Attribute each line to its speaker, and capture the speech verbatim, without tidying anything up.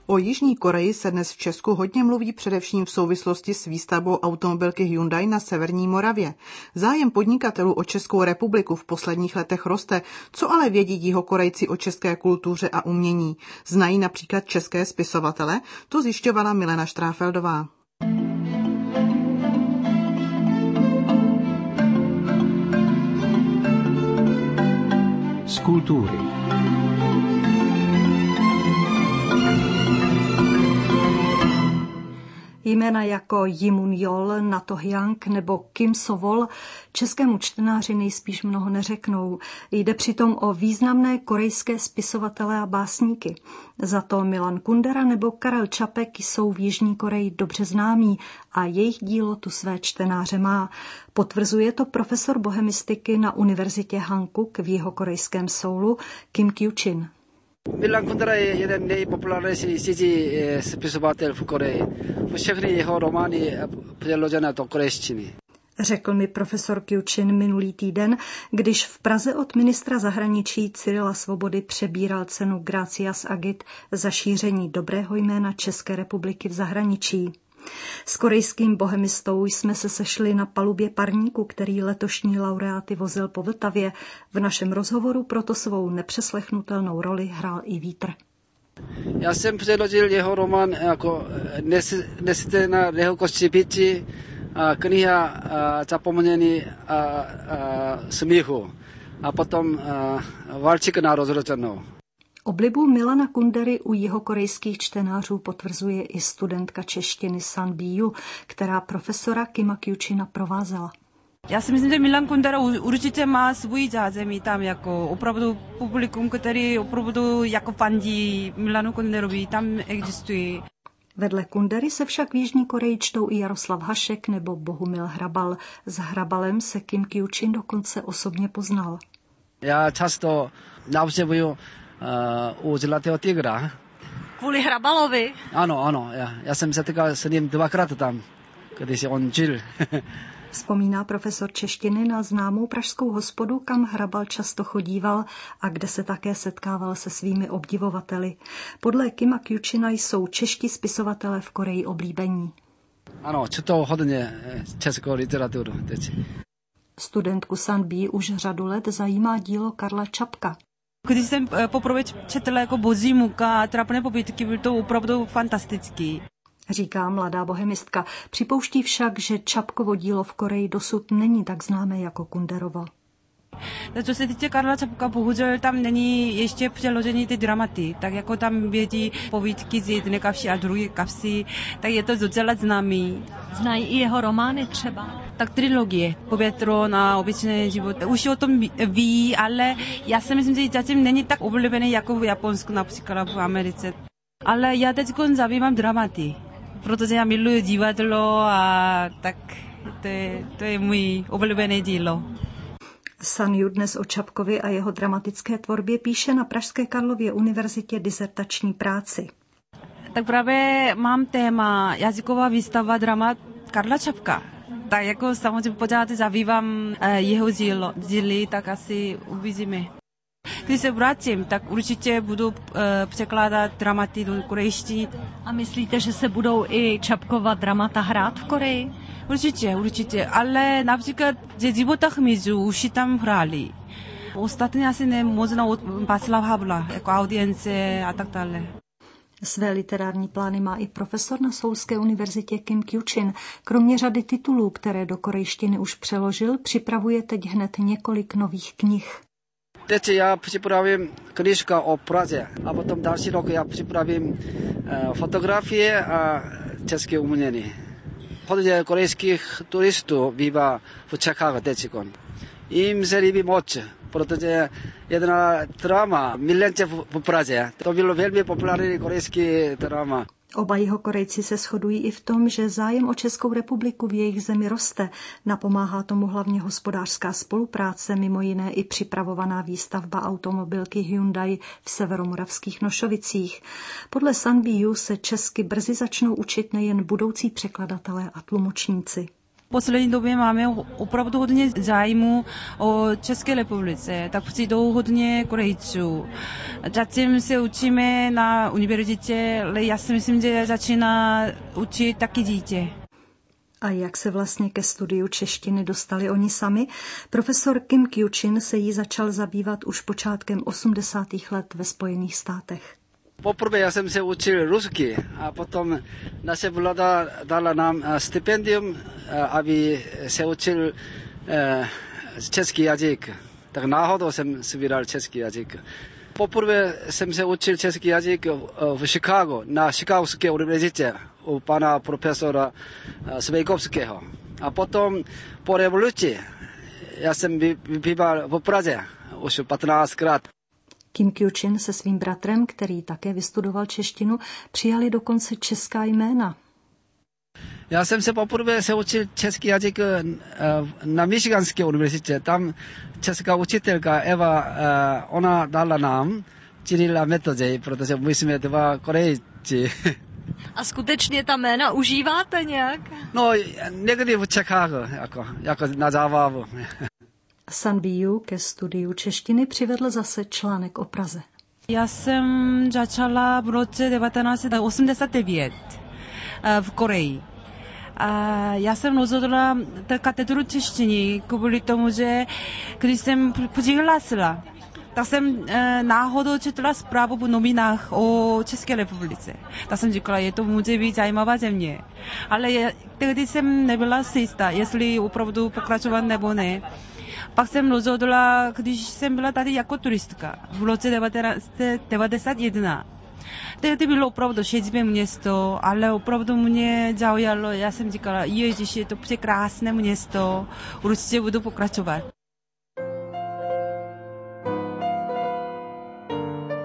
Speaker 1: O Jižní Koreji se dnes v Česku hodně mluví především v souvislosti s výstavbou automobilky Hyundai na severní Moravě. Zájem podnikatelů o Českou republiku v posledních letech roste, co ale vědí Jihokorejci o české kultuře a umění. Znají například české spisovatele? To zjišťovala Milena Štráfeldová.
Speaker 2: Z kultury.
Speaker 3: Jména jako Jimun Jol, Nato Hyang nebo Kim Sovol českému čtenáři nejspíš mnoho neřeknou. Jde přitom o významné korejské spisovatele a básníky. Za to Milan Kundera nebo Karel Čapek jsou v Jižní Koreji dobře známí a jejich dílo tu své čtenáře má. Potvrzuje to profesor bohemistiky na univerzitě Hankuk v jihokorejském Soulu Kim Kyu-chin.
Speaker 4: Milan Kundera je jeden nejpopulárnější spisovatel v Koreji. Všechny jeho romány přeložené do korejštiny.
Speaker 3: Řekl mi profesor Kyu-chin minulý týden, když v Praze od ministra zahraničí Cyrila Svobody přebíral cenu Gracias Agit za šíření dobrého jména České republiky v zahraničí. S korejským bohemistou jsme se sešli na palubě parníku, který letošní laureáty vozil po Vltavě. V našem rozhovoru proto svou nepřeslechnutelnou roli hrál i vítr.
Speaker 4: Já jsem přeložil jeho román jako Nesete na jeho kosti piči, kniha Zapomnění smíchu a potom Válčík na rozročenou.
Speaker 3: Oblibu Milana Kundery u jihokorejských čtenářů potvrzuje i studentka češtiny San Biu, která profesora Kima Kyu-china provázela.
Speaker 5: Já si myslím, že Milan Kundera určitě má svůj zázemí tam jako opravdu publikum, který opravdu jako fandí Milanu Kunderovi, tam existuje.
Speaker 3: Vedle Kundery se však v Jižní Koreji čtou i Jaroslav Hašek nebo Bohumil Hrabal. S Hrabalem se Kim Kyu-chin dokonce osobně poznal.
Speaker 4: Já často navštěvuju Uh, u Zlatého tygra.
Speaker 3: Kvůli Hrabalovi?
Speaker 4: Ano, ano, já, já jsem se setkal s ním dvakrát tam, když on žil.
Speaker 3: Vzpomíná profesor češtiny na známou pražskou hospodu, kam Hrabal často chodíval a kde se také setkával se svými obdivovateli. Podle Kima Kyu-china jsou čeští spisovatelé v Koreji oblíbení.
Speaker 4: Ano, čtou hodně českou literaturu teď.
Speaker 3: Studentku San Bi už řadu let zajímá dílo Karla Čapka.
Speaker 5: Když jsem poprvé četla jako Boží muka a trapné povídky, byl to opravdu fantastický.
Speaker 3: Říká mladá bohemistka. Připouští však, že Čapkovo dílo v Koreji dosud není tak známé jako Kunderovo.
Speaker 5: Co se týče Karla Čapka, bohužel tam není ještě přeložení ty dramaty. Tak jako tam vědí povídky z jedné kapsy a druhé kapsy, tak je to docela známý.
Speaker 3: Znají i jeho romány třeba?
Speaker 5: Tak trilogie, Povětro na obyčejný život. Už o tom ví, ale já si myslím, že zatím není tak oblíbený jako v Japonsku, například v Americe. Ale já teď zabývám dramaty, protože já miluji divadlo a tak to je, to je můj oblíbené dílo.
Speaker 3: Sanju dnes o Čapkovi a jeho dramatické tvorbě píše na Pražské Karlově univerzitě disertační práci.
Speaker 5: Tak právě mám téma jazyková výstava dramat Karla Čapka. Tak jako samozřejmě pořád zabývám jeho díly, tak asi uvidíme. Když se vrátím, tak určitě budu uh, překládat dramaty do korejštiny.
Speaker 3: A myslíte, že se budou i Čapkova dramata hrát v Koreji?
Speaker 5: Určitě, určitě, ale například ze života chmyzu už tam hráli. Ostatně asi ne moc na Václav Havla, jako audience a tak dále.
Speaker 3: Své literární plány má i profesor na Soulské univerzitě Kim Kyu-chin. Kromě řady titulů, které do korejštiny už přeložil, připravuje teď hned několik nových knih.
Speaker 4: Teď já připravím knížka o Praze a potom další rok já připravím fotografie a české umění. Hodně korejských turistů bývá v Čechách teď. Jim se líbí moc, protože jedna drama Milence v Praze. To bylo velmi populární korejský drama.
Speaker 3: Oba Jihokorejci se shodují i v tom, že zájem o Českou republiku v jejich zemi roste. Napomáhá tomu hlavně hospodářská spolupráce, mimo jiné i připravovaná výstavba automobilky Hyundai v severomoravských Nošovicích. Podle San Biu se česky brzy začnou učit nejen budoucí překladatelé a tlumočníci.
Speaker 5: poslední době máme opravdu hodně zájmu o České republice, tak přijdou hodně Korejců. Zatím se učíme na univerzitě, ale já si myslím, že začíná učit taky dítě.
Speaker 3: A jak se vlastně ke studiu češtiny dostali oni sami? Profesor Kim Kyu-chin se jí začal zabývat už počátkem osmdesátých let ve Spojených státech.
Speaker 4: Poprvé já jsem se učil rusky a potom naše vláda dala nám stipendium, aby se učil český jazyk. Tak náhodou jsem vybral český jazyk. Poprvé jsem se učil český jazyk v Chicago, na Chicagské univerzitě u pana profesora Svejkovského. A potom po revoluci já jsem býval v Praze už patnáctkrát.
Speaker 3: Kim Kyu-chin se svým bratrem, který také vystudoval češtinu, přijali dokonce česká jména.
Speaker 4: Já jsem se poprvé se učil český jazyk na Michiganské univerzitě. Tam česká učitelka Eva, ona dala nám Cyril a Metoděj, protože my jsme dva Korejci.
Speaker 6: A skutečně ta jména užíváte nějak?
Speaker 4: No, někdy v Čechách, jako, jako na zábavu.
Speaker 3: San Biu ke studiu češtiny přivedl zase článek o Praze.
Speaker 5: Já jsem začala v roce devatenáct set osmdesát devět v Koreji. A já jsem rozhodla katedru češtiny kvůli tomu, že když jsem přihlásila, tak jsem e, náhodou četla zprávu v novinách o České republice. Tak jsem říkala, je to může být zajímavá země. Ale je, tehdy jsem nebyla si jistá, jestli opravdu pokračovat nebo ne. Pak jsem rozhodla, když jsem byla tady jako turistka v roce devatenáct set devadesát jedna. Tehdy bylo opravdu šedivé město, ale opravdu mě zaujalo. Já jsem říkala, ježiš, je to překrásné město, určitě budu pokračovat.